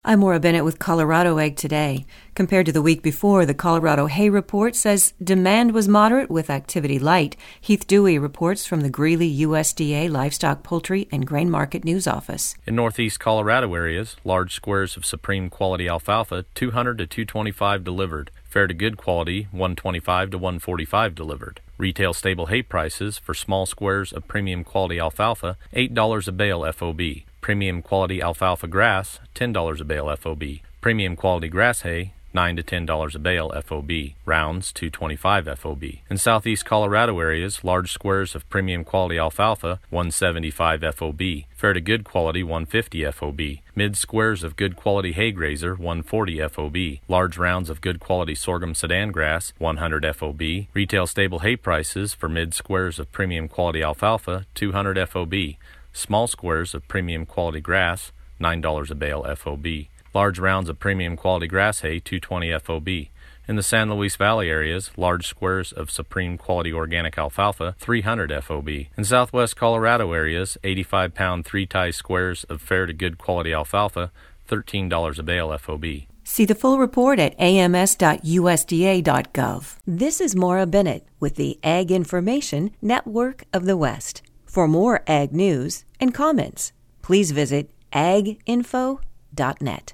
I'm Maura Bennett with Colorado Ag Today. Compared to the week before, the Colorado Hay Report says demand was moderate with activity light. Heath Dewey reports from the Greeley USDA Livestock, Poultry, and Grain Market News Office. In northeast Colorado areas, large squares of Supreme Quality alfalfa, 200 to 225 delivered. Fair to good quality, 125 to 145 delivered. Retail stable hay prices for small squares of premium quality alfalfa, $8 a bale FOB. Premium quality alfalfa grass, $10 a bale FOB. Premium quality grass hay, $9 to $10 a bale FOB. Rounds, $2.25 FOB. In southeast Colorado areas, large squares of premium quality alfalfa, $1.75 FOB. Fair to good quality, $1.50 FOB. Mid squares of good quality hay grazer, $1.40 FOB. Large rounds of good quality sorghum sedan grass, $100 FOB. Retail stable hay prices for mid squares of premium quality alfalfa, $200 FOB. Small squares of premium quality grass, $9 a bale FOB. Large rounds of premium quality grass hay, $2.20 FOB. In the San Luis Valley areas, large squares of supreme quality organic alfalfa, $300 FOB. In southwest Colorado areas, 85-pound 3-tie squares of fair to good quality alfalfa, $13 a bale FOB. See the full report at ams.usda.gov. This is Maura Bennett with the Ag Information Network of the West. For more ag news and comments, please visit aginfo.net.